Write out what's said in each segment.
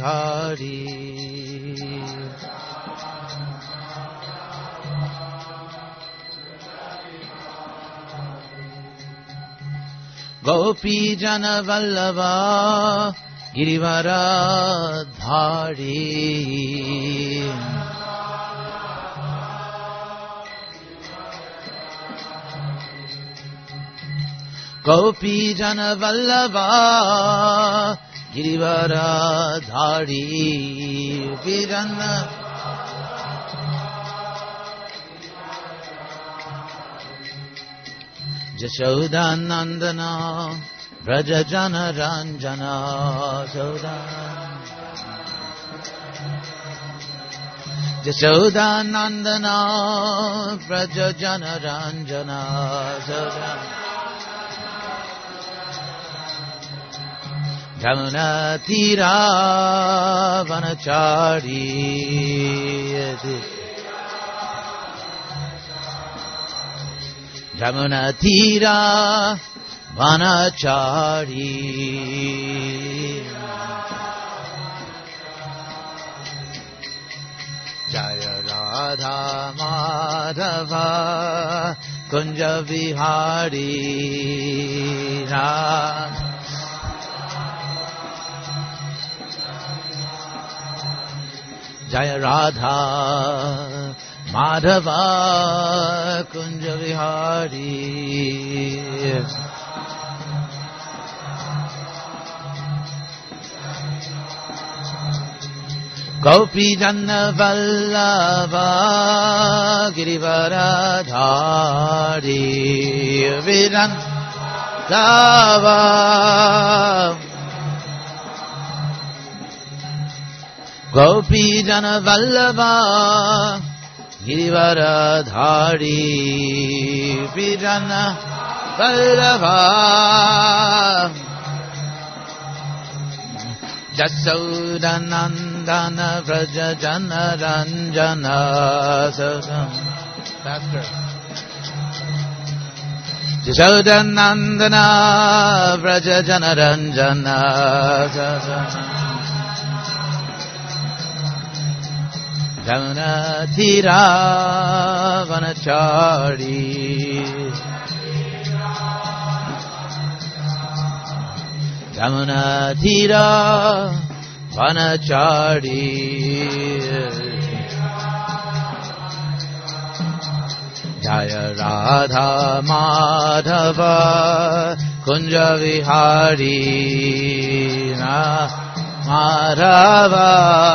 Giridharadhari Gopi Jana Vallabha Girivaradhari Gopi Jana Vallabha Girivaradhari Virana Jashodanandana Vrajajana Ranjana Jashodanandana Vrajajana Ranjana Jamuna Tira Vanachari Jamuna Tira Vanachari Jaya Radha Madhava Kunja Vihari Jaya Radha Madhava Kunja Vihari Gopi Jana Vallabha Girivaradhari Virandava Gopi Jana Vallabha Girivaradhari Virana Vallabha Jasodanandana Vrajajana Ranjana Jasodanandana Vrajajana Ranjana Jamuna Tira Vanachari Jamuna Tira Vanachari Jaya Radha Madhava Kunja Vihari Madhava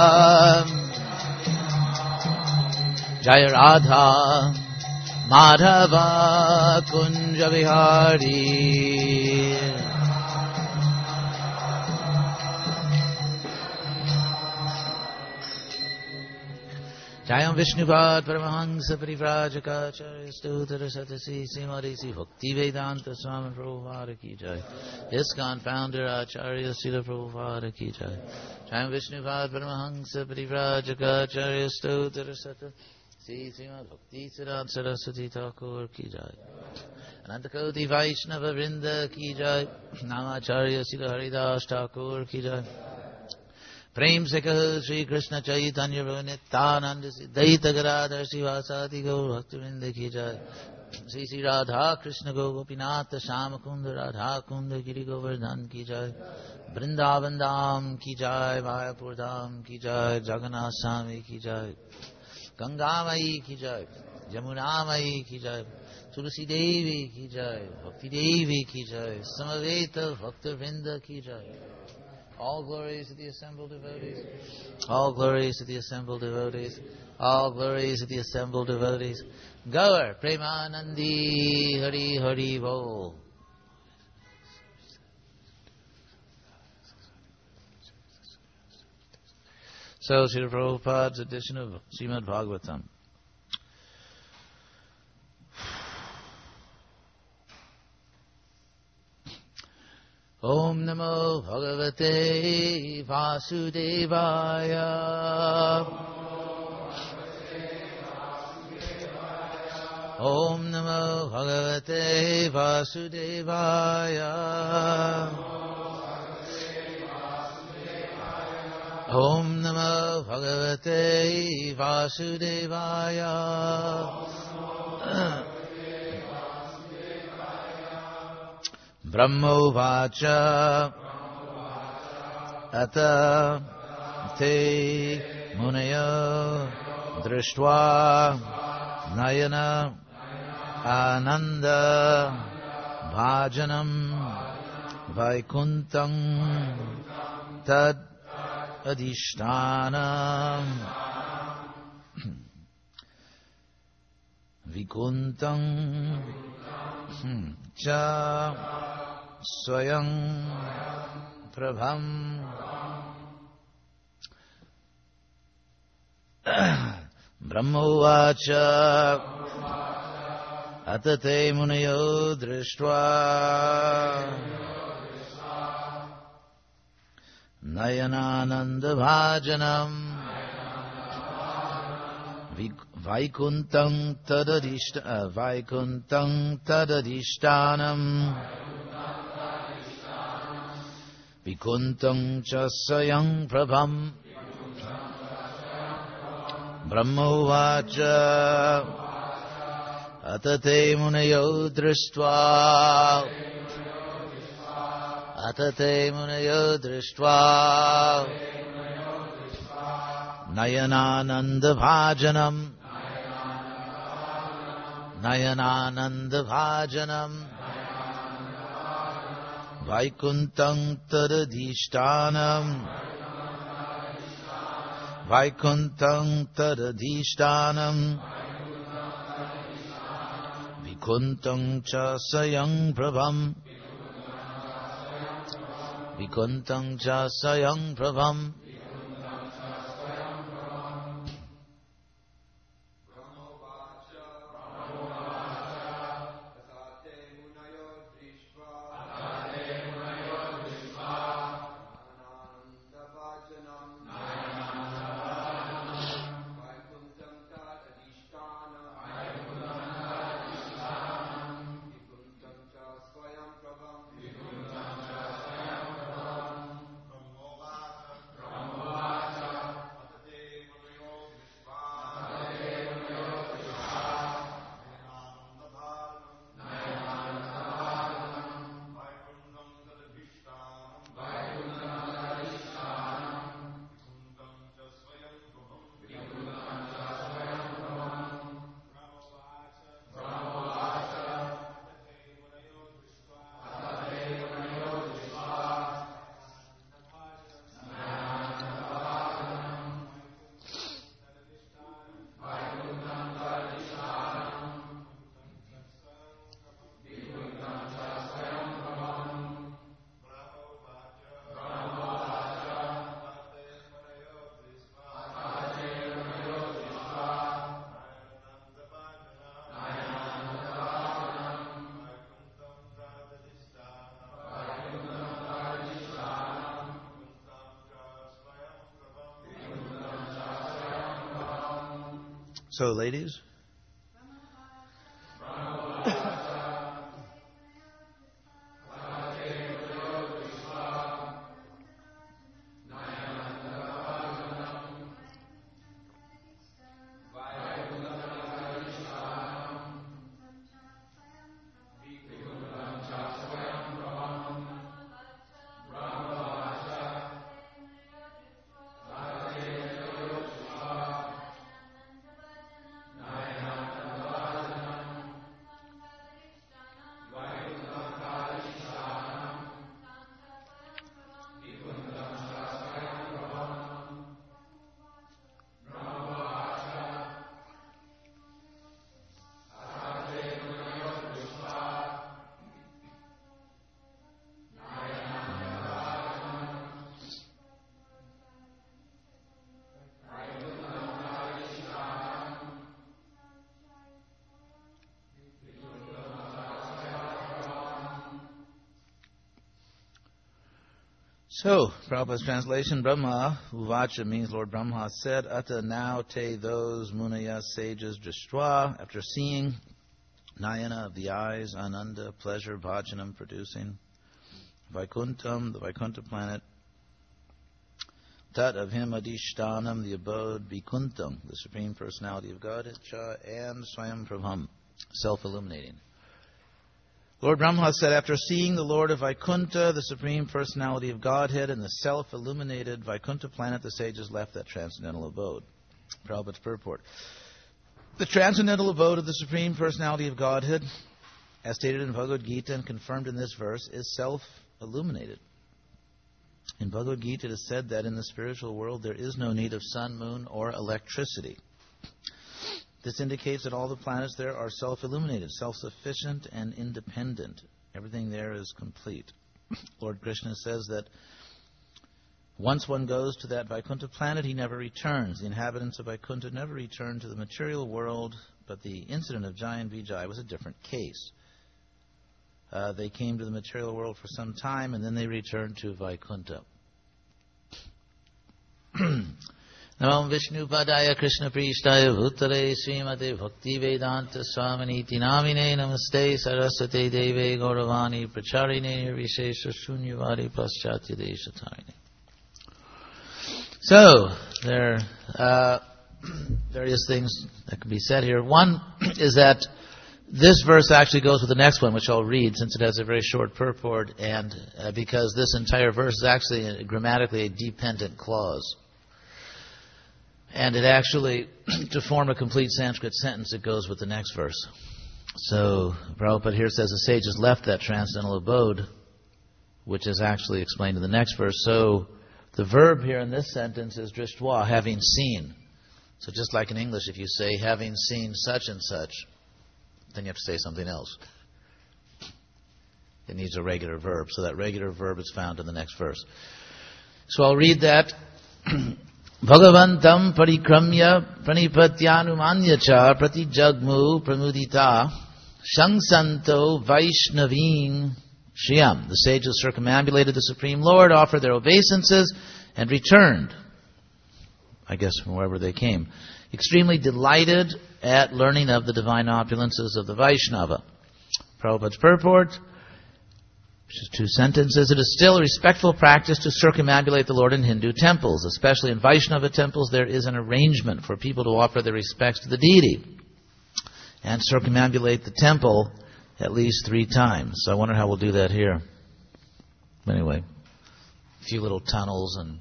Jaya Radha Madhava Kunja Vihari Jayam Vishnupad Paramahansa Parivrajaka Acharya Stutara Satasi Simadesi Bhakti Vedanta Swami Prabhupada Ki Jai ISKCON Founder Acharya Srila Prabhupada Ki Jai Jayam Vishnupad Paramahansa Parivrajaka Acharya Stutara Satasi Srimad Bhakti Siddhanta Saraswati Thakur Ki Jai Anantakoti Vaishnava Vrinda Ki Jai Namacharya Srila Haridas Thakur Ki Jai Prem se kaho Shri Krishna Chaitanya Prabhu Nityananda Daita Gadadhar Sivasati Gaur Bhaktivinoda Ki Jai Shri Shri Radha Krishna Gopinath Shama Kunda Radha Kunda Giri Govardhan Ki Jai Vrindavan Dham Ki Jai Mayapur Dham Ki Jai Jagannath Swami Ki Jai Ganga Mai Ki Jai Jamuna Mai Ki Jai Tulsi Devi Ki Jai Bhakti Devi Ki Jai Samaveta Bhakta Vrinda Ki Jai All glories to the assembled devotees. All glories to the assembled devotees. All glories to the assembled devotees. Gaur Premanandi Hari Hari Bol. So, Srila Prabhupada's edition of Srimad Bhagavatam. Om Namo Bhagavate Vasudevaya. Om Namo Bhagavate Vasudevaya. Om Namo Bhagavate Vasudevaya. Brahmovacha Ata Te Munayo Drishtva Nayana Ananda Bhajanam Vaikuntam Tad Adhishtanam Vikuntam Cha Swayam Prabham Brahmovacha Atate Munayo Drishtva Nayanananda Bhajanam Vaikuntam Tadadishtanam Vikuntam Chasayang Prabham Brahmovacha Atate Munayo Drishtva Nayanananda Bhajanam Vaikuntam Tadadishtanam Vikuntam Chasayang Prabham So, ladies, So, Prabhupada's translation, Brahma, Uvacha means Lord Brahma said, Ata now te those Munaya sages Drishtva, after seeing, Nayana of the eyes, Ananda, pleasure, Bhajanam, producing, Vaikuntam, the Vaikuntha planet, Tat of him Adishtanam, the abode, Vaikuntam, the Supreme Personality of Godhead, Cha, and Swayam Prabham, self-illuminating. Lord Brahma said, after seeing the Lord of Vaikuntha, the Supreme Personality of Godhead, and the self-illuminated Vaikuntha planet, the sages left that transcendental abode. Prabhupada's purport. The transcendental abode of the Supreme Personality of Godhead, as stated in Bhagavad Gita and confirmed in this verse, is self-illuminated. In Bhagavad Gita it is said that in the spiritual world there is no need of sun, moon, or electricity. This indicates that all the planets there are self-illuminated, self-sufficient, and independent. Everything there is complete. Lord Krishna says that once one goes to that Vaikuntha planet, he never returns. The inhabitants of Vaikuntha never return to the material world, but the incident of Jai and Vijay was a different case. They came to the material world for some time, and then they returned to Vaikuntha. Namam Vishnu Padaya Krishna Prishtaya Bhutare Srimate Bhakti Vedanta Swaminiti Namine Namaste Saraswate Deve Gauravani Pracharine Nirvishesha Shunyavadi Paschatya Deshatarine. So, there are various things that can be said here. One is that this verse actually goes with the next one, which I'll read since it has a very short purport, and because this entire verse is actually grammatically a dependent clause. And it actually, to form a complete Sanskrit sentence, it goes with the next verse. So, Prabhupada here says the sages left that transcendental abode, which is actually explained in the next verse. So, the verb here in this sentence is drishtva, having seen. So just like in English, if you say, having seen such and such, then you have to say something else. It needs a regular verb. So that regular verb is found in the next verse. So I'll read that. Bhagavantam parikramya pranipatyanumanya cha pratijagmu pramudita shangsanto vaishnaveen shriyam. The sages circumambulated the Supreme Lord, offered their obeisances, and returned, I guess from wherever they came, extremely delighted at learning of the divine opulences of the Vaishnava. Prabhupada's purport, which is 2 sentences. It is still a respectful practice to circumambulate the Lord in Hindu temples. Especially in Vaishnava temples, there is an arrangement for people to offer their respects to the deity and circumambulate the temple at least 3 times. So I wonder how we'll do that here. Anyway, a few little tunnels and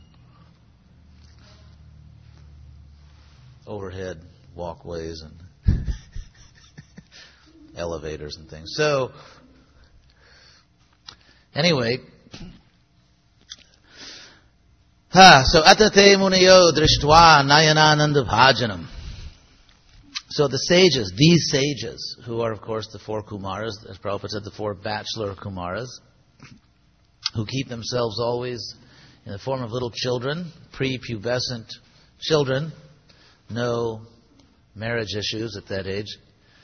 overhead walkways and elevators and things. So, anyway, so atate muniyo drishtva nayanananda bhajanam. So the sages, these sages, who are of course the 4 Kumaras, as Prabhupada said, the 4 bachelor Kumaras, who keep themselves always in the form of little children, prepubescent children, no marriage issues at that age.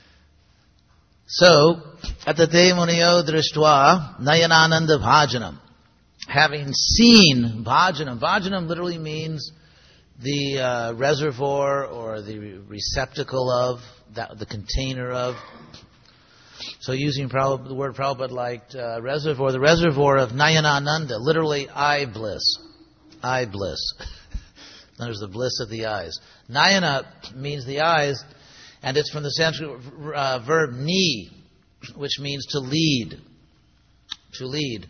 So, atate muniyo drishtva nayanananda bhajanam. Having seen bhajanam, bhajanam literally means the reservoir or the receptacle of, the container of. So using the word Prabhupada liked reservoir, the reservoir of Nayanananda, literally eye bliss. Eye bliss. There's the bliss of the eyes. Nayana means the eyes, and it's from the Sanskrit verb ni, which means to lead. To lead.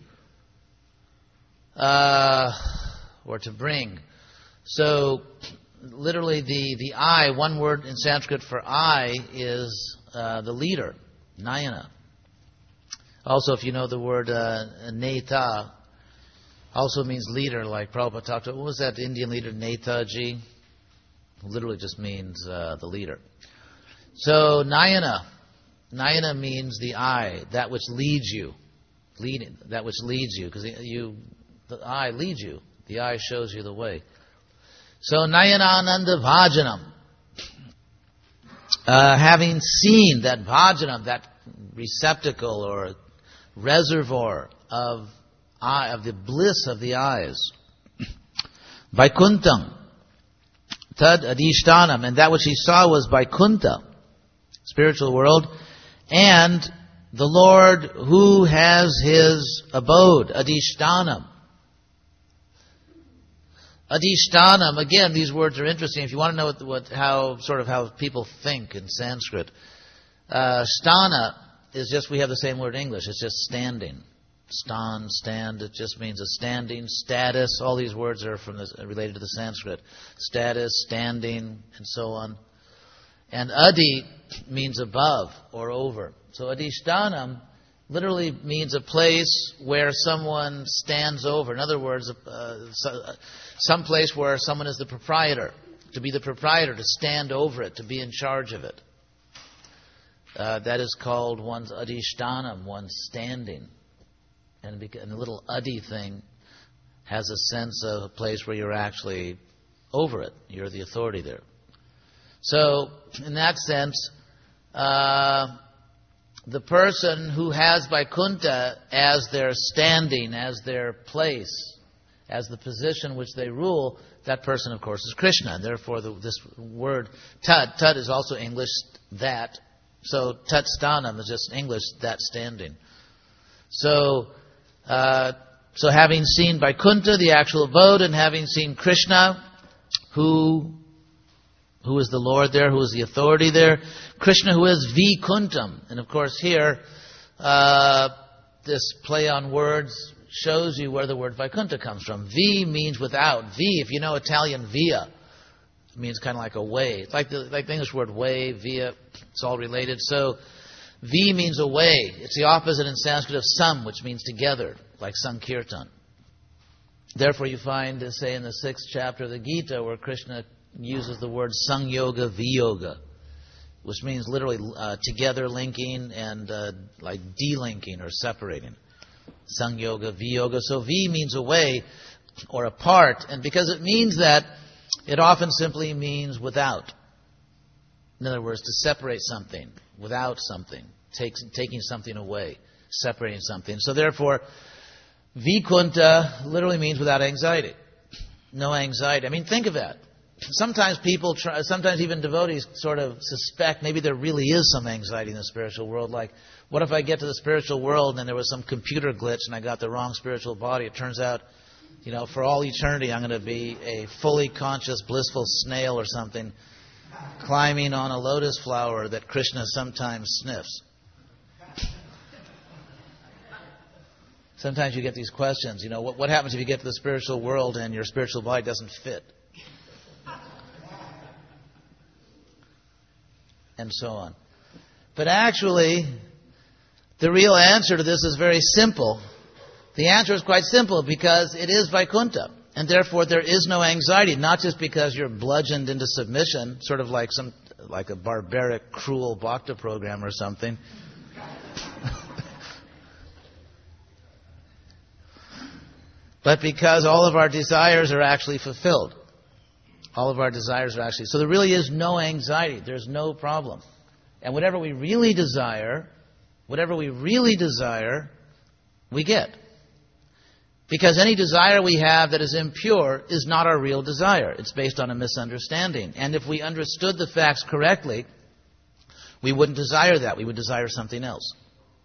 Or to bring. So, literally the eye, one word in Sanskrit for eye is the leader, Nayana. Also, if you know the word Neta, also means leader, like Prabhupada talked about. What was that Indian leader, Netaji? Literally just means the leader. So, Nayana. Nayana means the eye, that which leads you. Leading, that which leads you. Because the eye leads you. The eye shows you the way. So, Nayanananda bhajanam. Having seen that bhajanam, that receptacle or reservoir of the bliss of the eyes. Vaikuntam. Tad adishtanam. And that which he saw was Vaikuntha, spiritual world. And the Lord who has his abode, adishtanam. Adhishtanam, again, these words are interesting. If you want to know how people think in Sanskrit, sthana is just, we have the same word in English, it's just standing. Stand, it just means a standing, status, all these words are related to the Sanskrit. Status, standing, and so on. And adi means above or over. So adhishtanam literally means a place where someone stands over. In other words, some place where someone is the proprietor. To be the proprietor, to stand over it, to be in charge of it. That is called one's adhishtanam, one's standing. And the little adi thing has a sense of a place where you're actually over it. You're the authority there. So, in that sense, the person who has Vaikuntha as their standing, as their place, as the position which they rule, that person, of course, is Krishna. And therefore, this word tat is also English, that. So, tat sthanam is just English, that standing. So having seen Vaikuntha, the actual abode, and having seen Krishna, who is the Lord there, who is the authority there, Krishna who is Vikuntam. And of course here, this play on words shows you where the word Vaikuntha comes from. V means without. V, if you know Italian, via, it means kind of like a way. It's like the English word way, via, it's all related. So V means a way. It's the opposite in Sanskrit of sam, which means together, like Sankirtan. Therefore you find, say in the 6th chapter of the Gita, where Krishna uses the word Sangyoga Viyoga, which means literally together linking and like delinking or separating. Sangyoga Viyoga. So V means away or apart, and because it means that, it often simply means without. In other words, to separate something, without something, taking something away, separating something. So therefore, Vikunta literally means without anxiety. No anxiety. I mean, think of that. Sometimes people sometimes even devotees sort of suspect maybe there really is some anxiety in the spiritual world. Like, what if I get to the spiritual world and there was some computer glitch and I got the wrong spiritual body? It turns out, for all eternity I'm going to be a fully conscious, blissful snail or something, climbing on a lotus flower that Krishna sometimes sniffs. Sometimes you get these questions, what happens if you get to the spiritual world and your spiritual body doesn't fit? And so on. But actually, the real answer to this is very simple. The answer is quite simple, because it is Vaikuntha. And therefore there is no anxiety, not just because you're bludgeoned into submission, sort of like a barbaric, cruel bhakta program or something. But because all of our desires are actually fulfilled. All of our desires are actually... So there really is no anxiety. There's no problem. And whatever we really desire, we get. Because any desire we have that is impure is not our real desire. It's based on a misunderstanding. And if we understood the facts correctly, we wouldn't desire that. We would desire something else.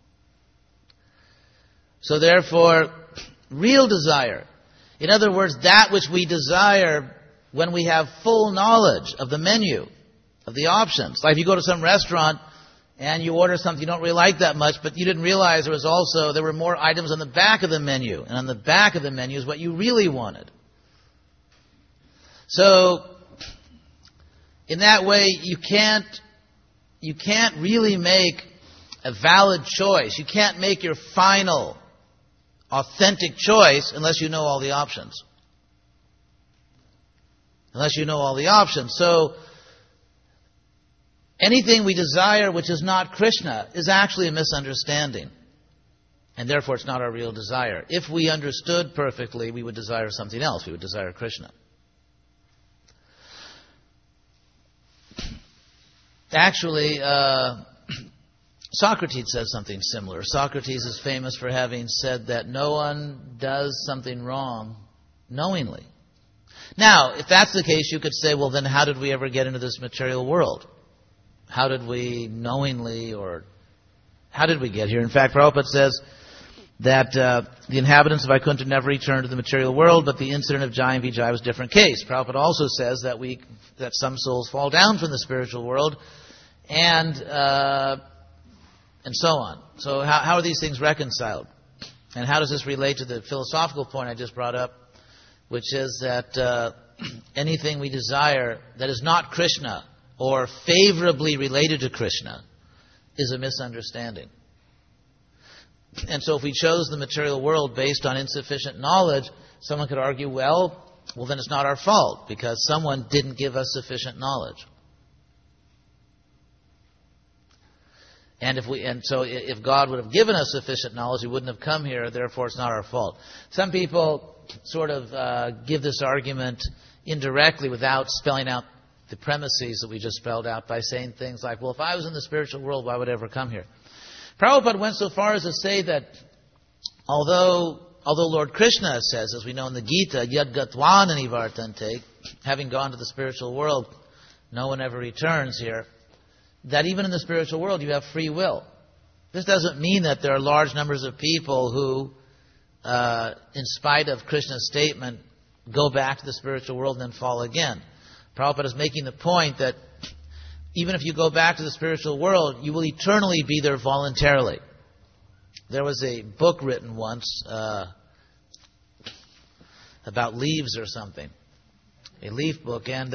So therefore, real desire, in other words, that which we desire when we have full knowledge of the menu, of the options. Like if you go to some restaurant and you order something you don't really like that much, but you didn't realize there were more items on the back of the menu. And on the back of the menu is what you really wanted. So, in that way, you can't really make a valid choice. You can't make your final, authentic choice unless you know all the options. So, anything we desire which is not Krishna is actually a misunderstanding. And therefore it's not our real desire. If we understood perfectly, we would desire something else. We would desire Krishna. Actually, Socrates says something similar. Socrates is famous for having said that no one does something wrong knowingly. Now, if that's the case, you could say, well, then how did we ever get into this material world? How did we knowingly, or how did we get here? In fact, Prabhupada says that the inhabitants of Vaikuntha never return to the material world, but the incident of Jai and Vijay was a different case. Prabhupada also says that some souls fall down from the spiritual world, and so on. So how are these things reconciled? And how does this relate to the philosophical point I just brought up, which is that anything we desire that is not Krishna or favorably related to Krishna is a misunderstanding. And so if we chose the material world based on insufficient knowledge, someone could argue, well, then it's not our fault because someone didn't give us sufficient knowledge. And so if God would have given us sufficient knowledge, He wouldn't have come here, therefore it's not our fault. Some people sort of give this argument indirectly without spelling out the premises that we just spelled out by saying things like, well, if I was in the spiritual world, why would I ever come here? Prabhupada went so far as to say that although Lord Krishna says, as we know in the Gita, Yad Gatvan Anivartante, having gone to the spiritual world, no one ever returns here, that even in the spiritual world you have free will. This doesn't mean that there are large numbers of people who, in spite of Krishna's statement, go back to the spiritual world and then fall again. Prabhupada is making the point that even if you go back to the spiritual world, you will eternally be there voluntarily. There was a book written once about leaves or something, a leaf book, and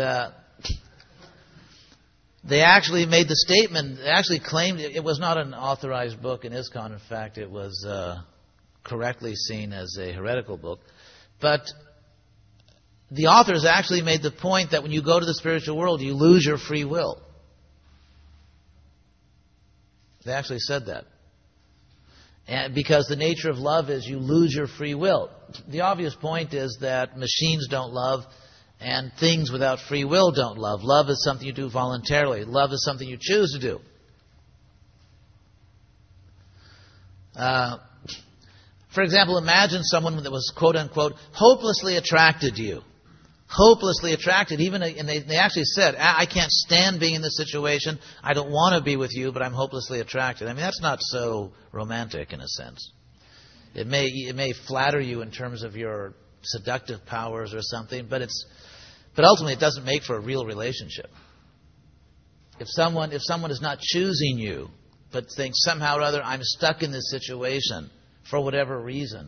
they actually made the statement, they actually claimed it was not an authorized book in ISKCON. In fact, it was correctly seen as a heretical book. But the authors actually made the point that when you go to the spiritual world, you lose your free will. They actually said that. And because the nature of love is you lose your free will. The obvious point is that machines don't love and things without free will don't love. Love is something you do voluntarily. Love is something you choose to do. For example, imagine someone that was, quote unquote, hopelessly attracted to you. Hopelessly attracted, and they actually said, I can't stand being in this situation, I don't want to be with you, but I'm hopelessly attracted. I mean, that's not so romantic in a sense. It may flatter you in terms of your seductive powers or something, but ultimately it doesn't make for a real relationship. If someone is not choosing you, but thinks somehow or other, I'm stuck in this situation for whatever reason,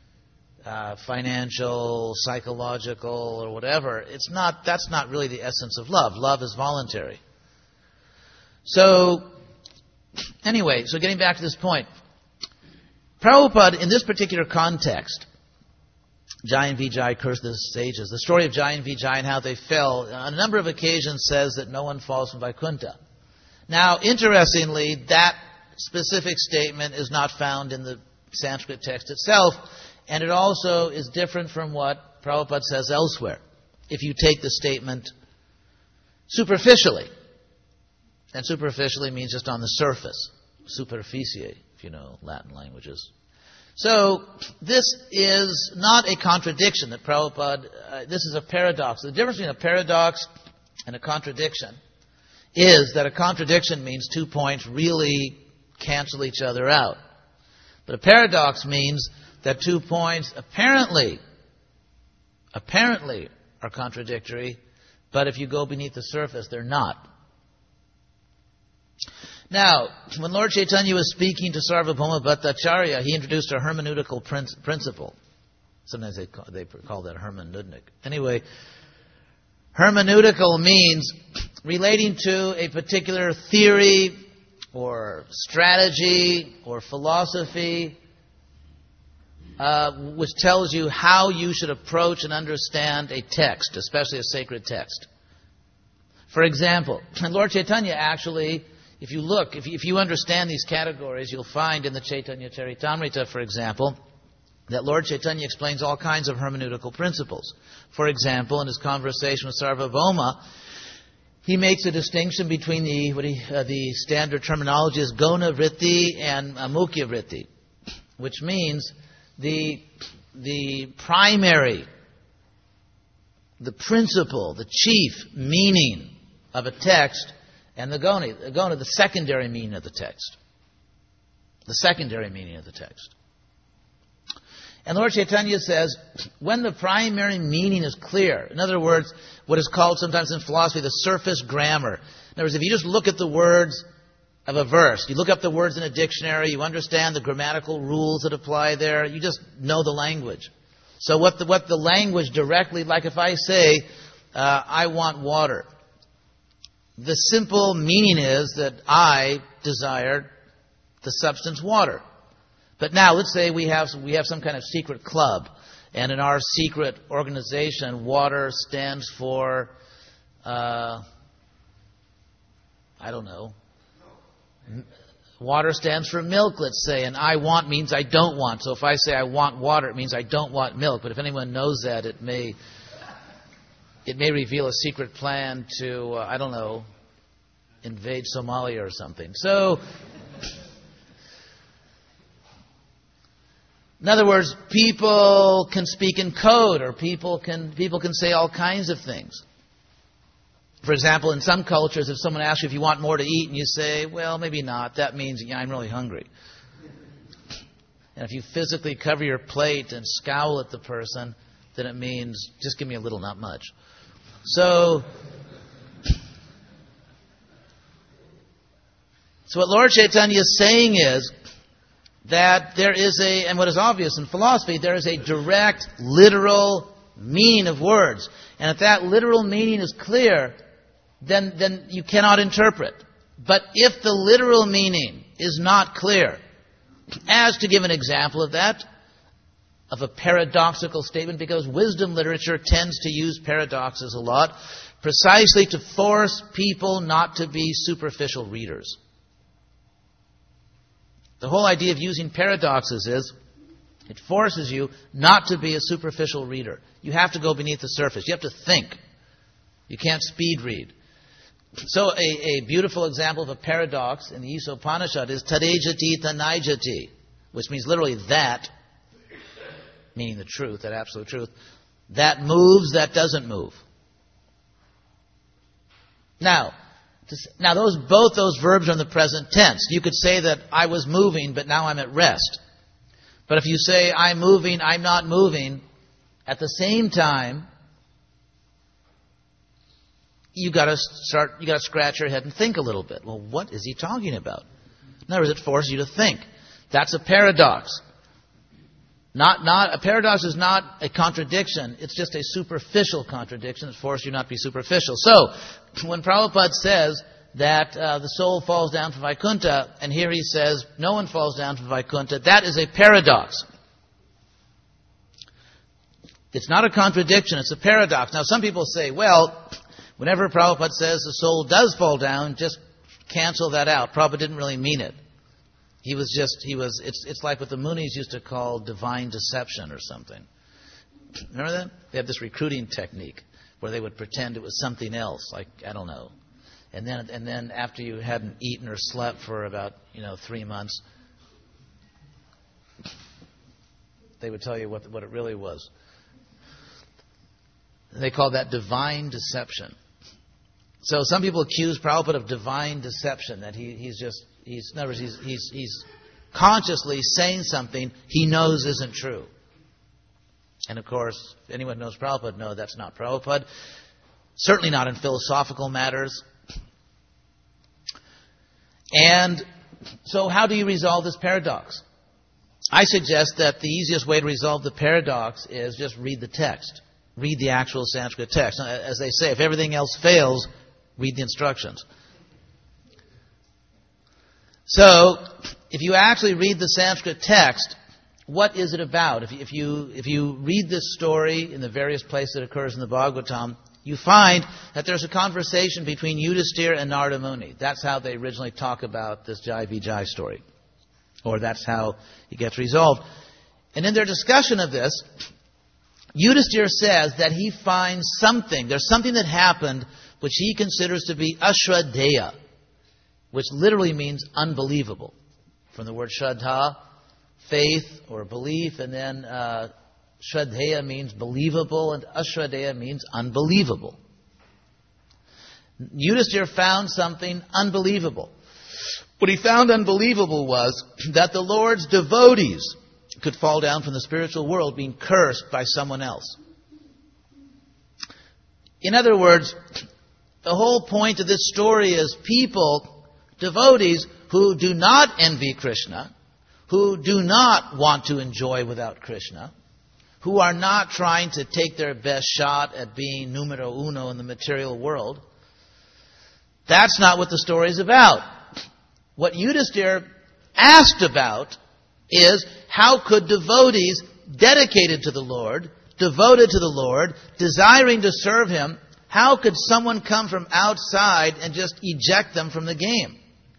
financial, psychological, or whatever, that's not really the essence of love. Love is voluntary. So, anyway, getting back to this point, Prabhupada, in this particular context, Jai and Vijay cursed the sages. The story of Jai and Vijay and how they fell, on a number of occasions says that no one falls from Vaikuntha. Now, interestingly, that specific statement is not found in the Sanskrit text itself, and it also is different from what Prabhupada says elsewhere. If you take the statement superficially, and superficially means just on the surface, superficie, if you know Latin languages. So this is not a contradiction that Prabhupada, this is a paradox. The difference between a paradox and a contradiction is that a contradiction means 2 points really cancel each other out. But a paradox means that 2 points apparently are contradictory, but if you go beneath the surface, they're not. Now, when Lord Chaitanya was speaking to Sarvabhauma Bhattacharya, he introduced a hermeneutical principle. Sometimes they call that hermeneutic. Anyway, hermeneutical means relating to a particular theory or strategy or philosophy, which tells you how you should approach and understand a text, especially a sacred text. For example, Lord Chaitanya actually, if you understand these categories, you'll find in the Chaitanya Charitamrita, for example, that Lord Chaitanya explains all kinds of hermeneutical principles. For example, in his conversation with Sarvabhauma, he makes a distinction between the standard terminology is Gona Vritti and Mukhya Vritti, which means the primary, the principle, the chief meaning of a text, and the gona, the secondary meaning of the text. The secondary meaning of the text. And Lord Chaitanya says, when the primary meaning is clear, in other words, what is called sometimes in philosophy the surface grammar. In other words, if you just look at the words of a verse, you look up the words in a dictionary, you understand the grammatical rules that apply there, you just know the language. So what the language directly, like if I say, I want water, the simple meaning is that I desire the substance water. But now, let's say we have some kind of secret club, and in our secret organization, water stands for, I don't know, water stands for milk, let's say, and I want means I don't want. So if I say I want water, it means I don't want milk. But if anyone knows that, it may reveal a secret plan to, I don't know, invade Somalia or something. So, in other words, people can speak in code, or people can say all kinds of things. For example, in some cultures, if someone asks you if you want more to eat, and you say, well, maybe not, that means, yeah, I'm really hungry. And if you physically cover your plate and scowl at the person, then it means, just give me a little, not much. So what Lord Chaitanya is saying is that there is and what is obvious in philosophy, there is a direct, literal meaning of words. And if that literal meaning is clear, then you cannot interpret. But if the literal meaning is not clear, as to give an example of that, of a paradoxical statement, because wisdom literature tends to use paradoxes a lot, precisely to force people not to be superficial readers. The whole idea of using paradoxes is it forces you not to be a superficial reader. You have to go beneath the surface. You have to think. You can't speed read. So a beautiful example of a paradox in the Isa Upanishad is Tadejati Tanaijati, which means literally that, meaning the truth, that absolute truth, that moves, that doesn't move. Now both those verbs are in the present tense. You could say that I was moving, but now I'm at rest. But if you say I'm moving, I'm not moving, at the same time, you got to scratch your head and think a little bit. Well, what is he talking about? In other words, it forces you to think. That's a paradox. A paradox is not a contradiction. It's just a superficial contradiction. It forces you not to be superficial. So, when Prabhupada says that the soul falls down from Vaikuntha, and here he says no one falls down from Vaikuntha, that is a paradox. It's not a contradiction, it's a paradox. Now, some people say, well, whenever Prabhupada says the soul does fall down, just cancel that out. Prabhupada didn't really mean it. It's like what the Munis used to call divine deception or something. Remember that? They have this recruiting technique where they would pretend it was something else, like, I don't know. And then after you hadn't eaten or slept for about, 3 months, they would tell you what it really was. They call that divine deception. So some people accuse Prabhupada of divine deception, that he's consciously saying something he knows isn't true. And of course, if anyone knows Prabhupada, no, that's not Prabhupada. Certainly not in philosophical matters. And so how do you resolve this paradox? I suggest that the easiest way to resolve the paradox is just read the text. Read the actual Sanskrit text. As they say, if everything else fails, read the instructions. So, if you actually read the Sanskrit text, what is it about? If you read this story in the various places it occurs in the Bhagavatam, you find that there's a conversation between Yudhisthira and Narada Muni. That's how they originally talk about this Jai Vijay story. Or that's how it gets resolved. And in their discussion of this, Yudhisthira says that he finds there's something that happened which he considers to be ashraddheya, which literally means unbelievable. From the word shraddha, faith or belief, and then shraddheya means believable, and ashraddheya means unbelievable. Yudhisthira found something unbelievable. What he found unbelievable was that the Lord's devotees could fall down from the spiritual world being cursed by someone else. In other words, the whole point of this story is people, devotees, who do not envy Krishna, who do not want to enjoy without Krishna, who are not trying to take their best shot at being numero uno in the material world. That's not what the story is about. What Yudhisthira asked about is how could devotees dedicated to the Lord, devoted to the Lord, desiring to serve Him, how could someone come from outside and just eject them from the game?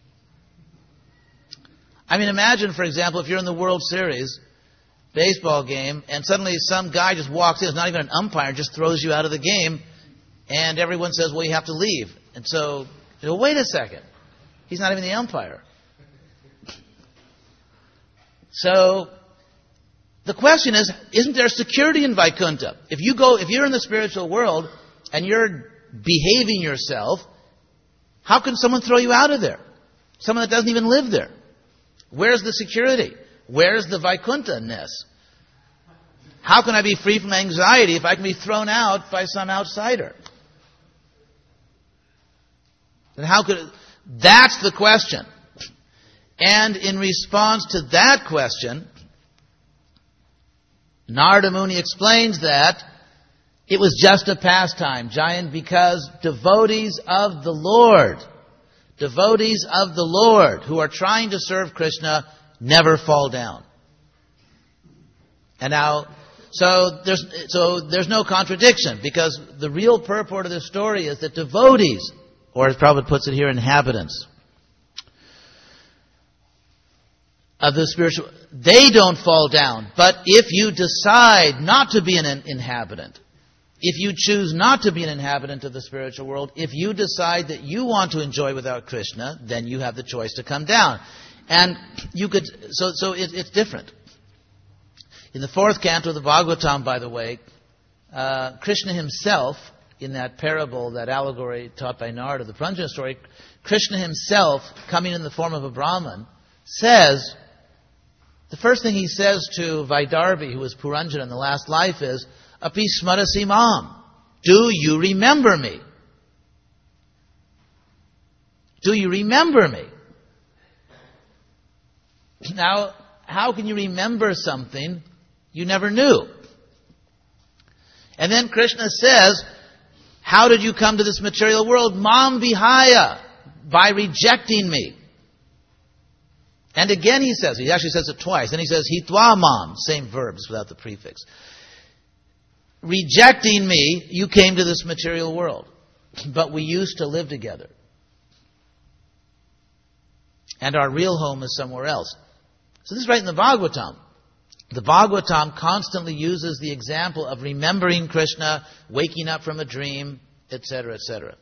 I mean, imagine, for example, if you're in the World Series baseball game and suddenly some guy just walks in, it's not even an umpire, just throws you out of the game, and everyone says, well, you have to leave. And so, wait a second. He's not even the umpire. So, the question is, isn't there security in Vaikuntha? If you're in the spiritual world and you're behaving yourself, how can someone throw you out of there? Someone that doesn't even live there. Where's the security? Where's the Vaikuntha-ness? How can I be free from anxiety if I can be thrown out by some outsider? And that's the question. And in response to that question, Narada Muni explains that it was just a pastime, Giant, because devotees of the Lord who are trying to serve Krishna never fall down. And now, so there's no contradiction, because the real purport of this story is that devotees, or as Prabhupada puts it here, inhabitants of the spiritual, they don't fall down. But if you decide not to be an inhabitant, if you choose not to be an inhabitant of the spiritual world, if you decide that you want to enjoy without Krishna, then you have the choice to come down. And you could, it's different. In the 4th canto of the Bhagavatam, by the way, Krishna himself, in that parable, that allegory taught by Narada, the Pranjana story, Krishna himself, coming in the form of a Brahman, says, the first thing he says to Vaidarbhi, who was Puranjana in the last life, is, Api smarasi mam. Do you remember me? Do you remember me? Now, how can you remember something you never knew? And then Krishna says, how did you come to this material world? Mam vihaya, by rejecting me. And again he actually says it twice. Then he says, hitva mam, same verbs without the prefix. Rejecting me, you came to this material world. But we used to live together. And our real home is somewhere else. So this is right in the Bhagavatam. The Bhagavatam constantly uses the example of remembering Krishna, waking up from a dream, etc., etc.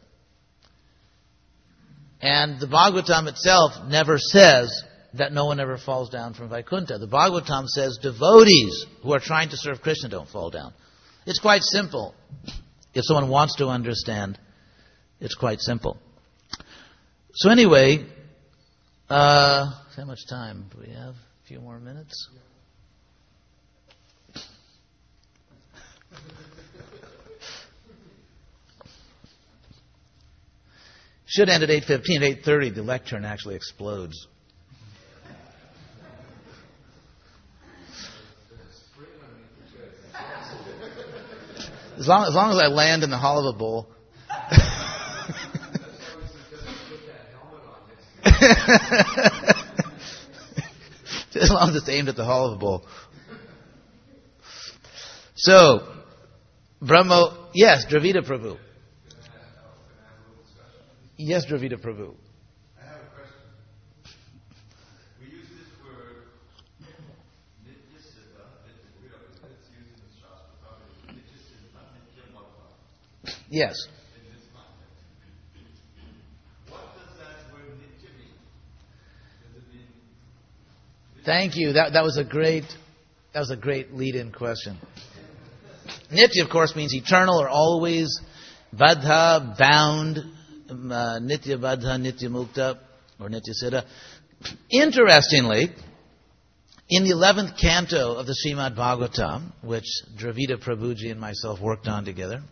And the Bhagavatam itself never says that no one ever falls down from Vaikuntha. The Bhagavatam says devotees who are trying to serve Krishna don't fall down. It's quite simple. If someone wants to understand, it's quite simple. So anyway, how much time do we have? A few more minutes? Should end at 8:15. At 8:30, the lectern actually explodes. As long as I land in the hollow of a bull. As long as it's aimed at the hollow of a bull. So, Brahmo, yes, Dravida Prabhu. Yes, Dravida Prabhu. I have a question. We use this word, Nityasiddha, it's used in the Shastra, Nityasiddha, not Nityamabha. Yes. In this context. What does that word Nitya mean? Does it mean... Thank you. That was a great lead-in question. Nitya, of course, means eternal or always. Baddha, bound. Nitya Baddha, Nitya Mukta, or Nitya Siddha. Interestingly, In the 11th canto of the Srimad Bhagavatam, which Dravida Prabhuji and myself worked on together,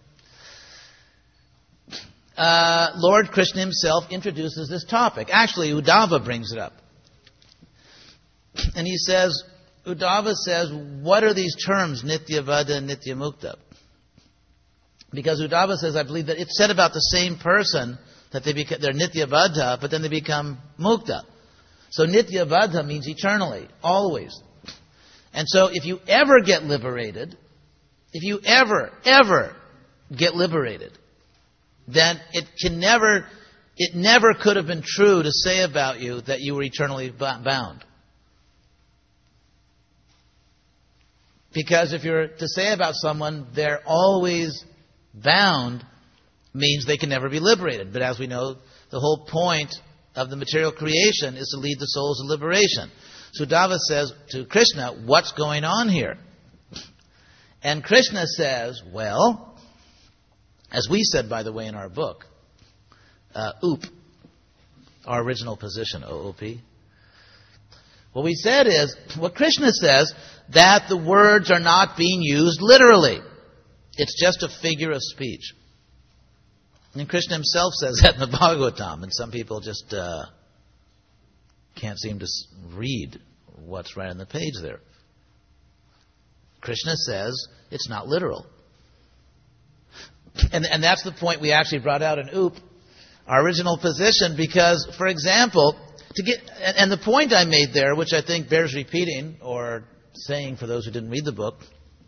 Lord Krishna himself introduces this topic. Actually, Uddhava brings it up. And he says, Uddhava says, what are these terms, Nitya Vada and Nitya Mukta? Because Uddhava says, I believe that it's said about the same person that they're Nitya Vada, but then they become Mukta. So Nitya Vada means eternally, always. And so if you ever get liberated, if you ever get liberated, then it never could have been true to say about you that you were eternally bound. Because if you're to say about someone, they're always bound, means they can never be liberated. But as we know, the whole point of the material creation is to lead the souls to liberation. So Uddhava says to Krishna, what's going on here? And Krishna says, well, as we said, by the way, in our book, OOP, our original position, OOP, what we said is, what Krishna says, that the words are not being used literally. It's just a figure of speech. And Krishna himself says that in the Bhagavatam, and some people just can't seem to read what's right on the page there. Krishna says it's not literal. And that's the point we actually brought out in OOP, our original position, because, for example, and the point I made there, which I think bears repeating, or saying for those who didn't read the book,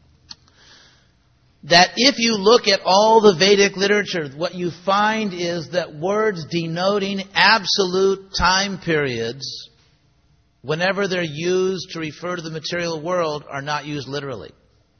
that if you look at all the Vedic literature, what you find is that words denoting absolute time periods, whenever they're used to refer to the material world, are not used literally.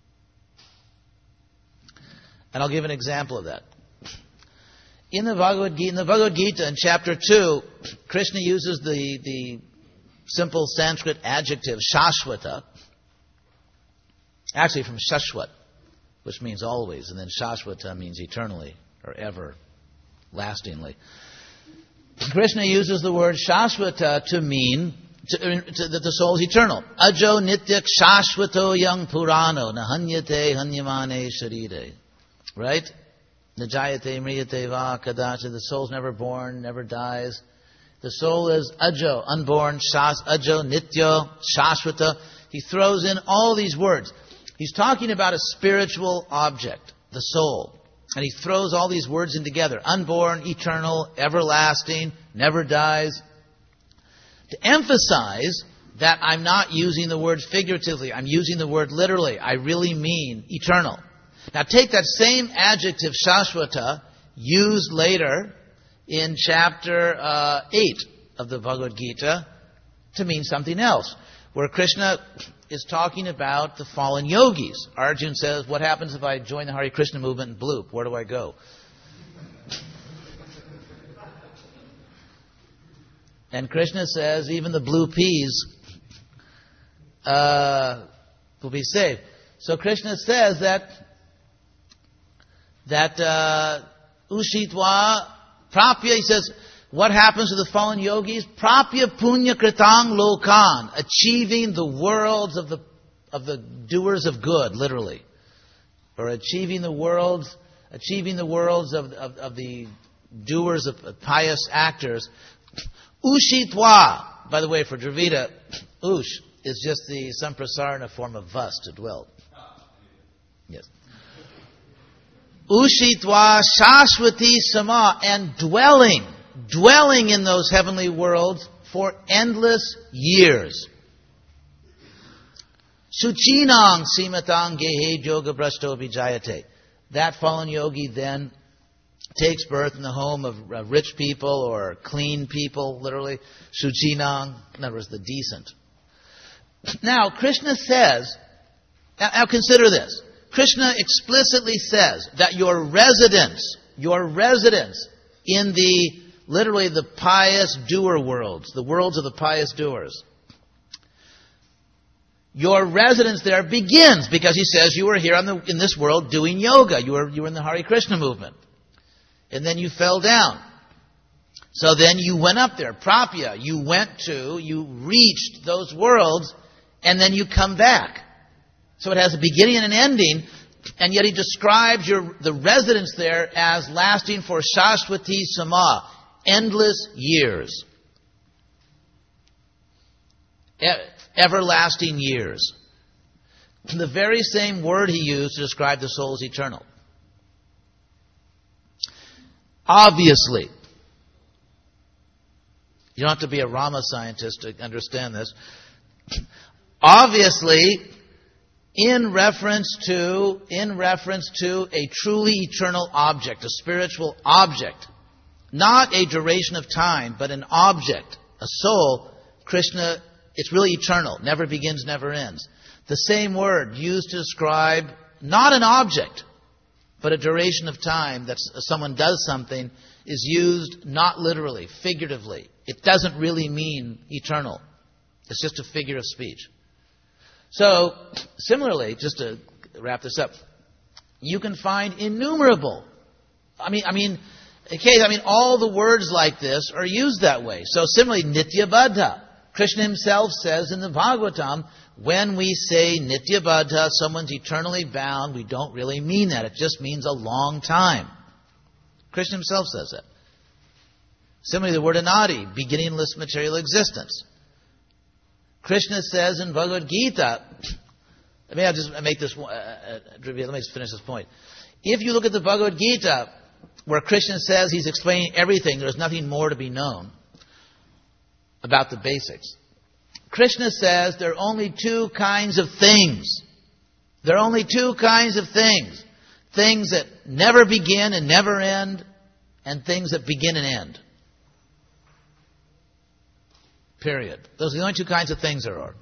And I'll give an example of that. In the Bhagavad Gita, in chapter 2, Krishna uses the simple Sanskrit adjective Shashvata, actually from Shashvat, which means always, and then Shashvata means eternally, or ever, lastingly. Krishna uses the word Shashvata to mean that the soul is eternal. Ajo nityak shashvato yang purano nahanyate hanyamane sharire. Right? Najayate mriyate va kadacha. The soul's never born, never dies. The soul is ajo, unborn, ajo, nitya, shashvata. He throws in all these words. He's talking about a spiritual object, the soul. And he throws all these words in together. Unborn, eternal, everlasting, never dies. To emphasize that I'm not using the word figuratively. I'm using the word literally. I really mean eternal. Now take that same adjective, Shashvata, used later in chapter 8 of the Bhagavad Gita to mean something else, where Krishna is talking about the fallen yogis. Arjuna says, what happens if I join the Hare Krishna movement and bloop? Where do I go? And Krishna says, even the blue peas will be saved. So Krishna says that Ushitva Prapya, he says, what happens to the fallen yogis? Prapya punya kritang lokan, achieving the worlds of the doers of good, literally, or achieving the worlds of the doers of pious actors. Ushitva, by the way, for Dravida, Ush is just the samprasarana form of vas, to dwell. Yes. Ushitva shashvati sama, and dwelling in those heavenly worlds for endless years. Suchinang simatang gehe yoga brashto vijayate. That fallen yogi then takes birth in the home of rich people or clean people, literally. Suchinang, in other words, the decent. Now, Krishna says, now consider this. Krishna explicitly says that your residence in literally the pious doer worlds, the worlds of the pious doers, your residence there begins because he says you were here in this world doing yoga. You were in the Hare Krishna movement. And then you fell down. So then you went up there, Prapya. You reached those worlds and then you come back. So it has a beginning and an ending, and yet he describes the residence there as lasting for Shashwati Sama, endless years. Everlasting years. The very same word he used to describe the soul as eternal. Obviously, you don't have to be a Rama scientist to understand this. Obviously, in reference to a truly eternal object, a spiritual object, not a duration of time, but an object, a soul, Krishna, it's really eternal, never begins, never ends. The same word used to describe not an object, but a duration of time that someone does something is used not literally, figuratively. It doesn't really mean eternal. It's just a figure of speech. So, similarly, just to wrap this up, you can find innumerable. All the words like this are used that way. So, similarly, Nityabadha. Krishna himself says in the Bhagavatam, when we say Nityabadha, someone's eternally bound, we don't really mean that. It just means a long time. Krishna himself says that. Similarly, the word Anadi, beginningless material existence. Krishna says in Bhagavad Gita, let me just finish this point. If you look at the Bhagavad Gita, where Krishna says he's explaining everything, there's nothing more to be known about the basics. Krishna says there are only two kinds of things. There are only two kinds of things. Things that never begin and never end, and things that begin and end. Period. Those are the only two kinds of things there are.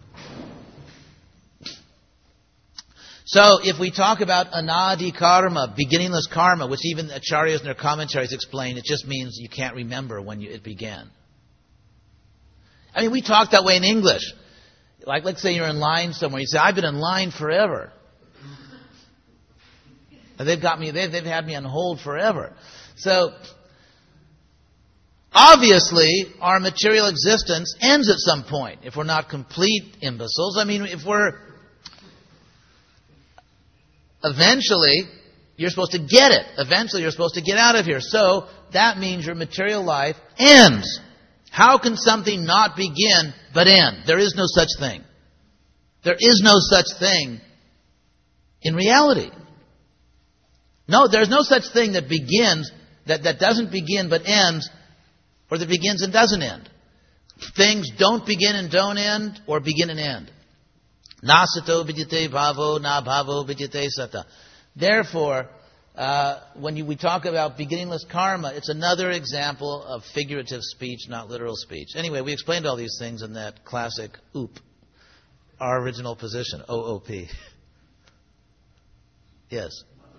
So, if we talk about anadi karma, beginningless karma, which even acharyas in their commentaries explain, it just means you can't remember when it began. We talk that way in English. Like, let's say you're in line somewhere. You say, I've been in line forever. And they've had me on hold forever. So, obviously, our material existence ends at some point, if we're not complete imbeciles. Eventually, you're supposed to get it. Eventually, you're supposed to get out of here. So, that means your material life ends. How can something not begin but end? There is no such thing. There is no such thing in reality. No, there's no such thing that begins, that doesn't begin but ends, or that begins and doesn't end. Things don't begin and don't end, or begin and end. Na sato vidyate bhavo, na bhavo vidyate sata. Therefore, when we talk about beginningless karma, it's another example of figurative speech, not literal speech. Anyway, we explained all these things in that classic OOP, our original position, OOP. Yes.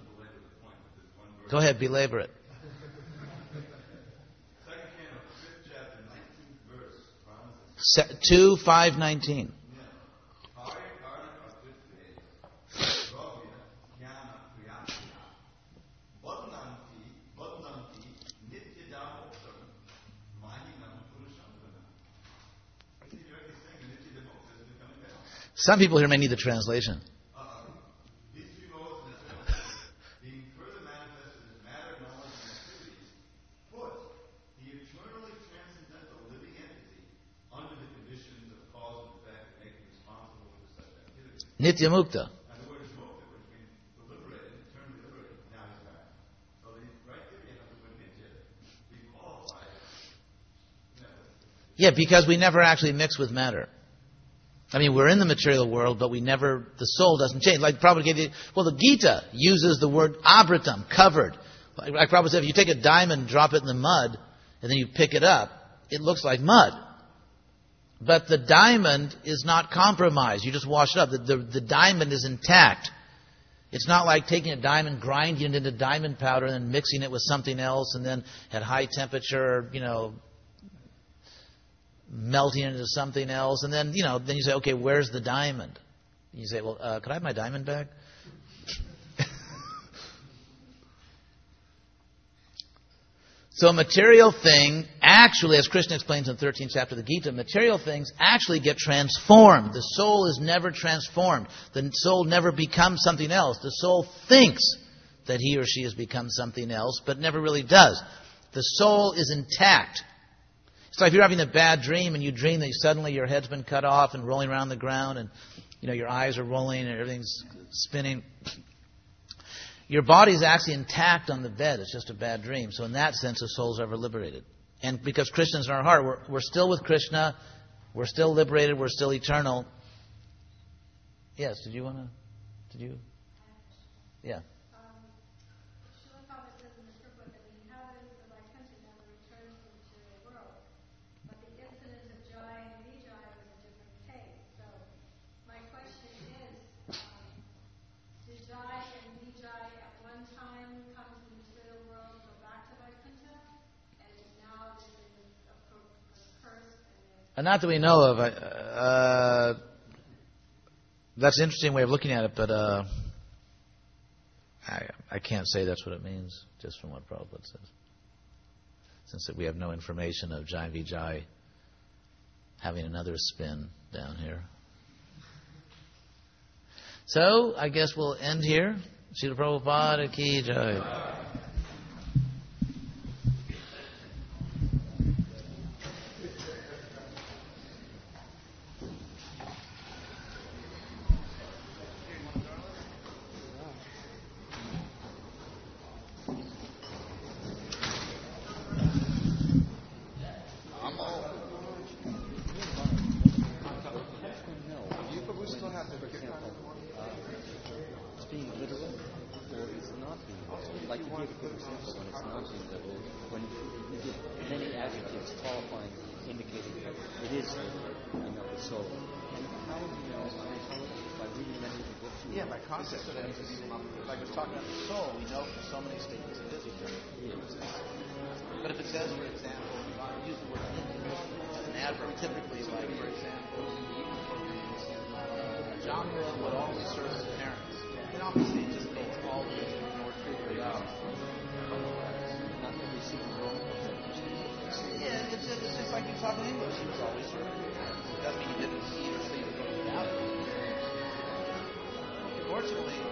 Go ahead, belabor it. 2:5:19. Some people here may need the translation. These three modes being further manifested as matter, knowledge, and activities, put the eternally transcendental living entity under the conditions of cause and effect that make it responsible for such activities. Nitya Mukta. And the word is mukta, which means liberated, turned liberated. Now he's back. So right there you have the word nitya. Be qualified. Yeah, because we never actually mix with matter. We're in the material world, but the soul doesn't change. Like Prabhupada gave you, the Gita uses the word abritam, covered. Like Prabhupada said, if you take a diamond, drop it in the mud, and then you pick it up, it looks like mud. But the diamond is not compromised. You just wash it up. The diamond is intact. It's not like taking a diamond, grinding it into diamond powder, and then mixing it with something else, and then at high temperature, melting into something else, and then then you say, okay, where's the diamond? You say, well, could I have my diamond back? So a material thing, actually, as Krishna explains in the 13th chapter of the Gita, material things actually get transformed. The soul is never transformed. The soul never becomes something else. The soul thinks that he or she has become something else, but never really does. The soul is intact. It's like if you're having a bad dream and you dream that suddenly your head's been cut off and rolling around the ground and your eyes are rolling and everything's spinning. Your body's actually intact on the bed. It's just a bad dream. So in that sense, the soul's ever liberated. And because Krishna's in our heart, we're still with Krishna. We're still liberated. We're still eternal. Yes, did you? Yeah. Srila Prabhupada says in the scripture that the inhabitants of Vaikuntha never return to the material world. But the incident of Jai and Vijay was a different case. So my question is, did Jai and Vijay at one time come to the material world, go back to Vaikuntha, and now this is a curse? Not that we know of. That's an interesting way of looking at it, but I can't say that's what it means, just from what Prabhupada says. Since we have no information of Jai Vijay having another spin down here. So, I guess we'll end here. Srila Prabhupada ki jai. Yeah, by concept. Like I was talking about the soul, we know from so many statements it is eternal. But if it says, for example, use the word as an adverb, typically, like, for example, Jamra would always serve his parents. Then obviously it just means all the ways more true they are. Not every single role. Yeah, it's just like you talk in English. He was always serving his parents. It doesn't mean he didn't eat or sleep or go without it. Unfortunately,